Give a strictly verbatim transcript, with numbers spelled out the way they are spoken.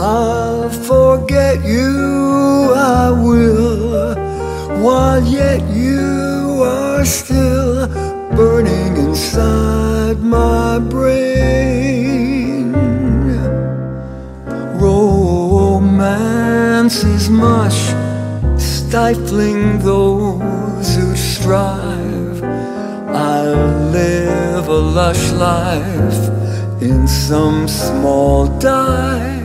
I'll forget you, I will, while yet you are still burning inside my brain. Romance is much, stifling those who strive. I'll live a lush life in some small dive.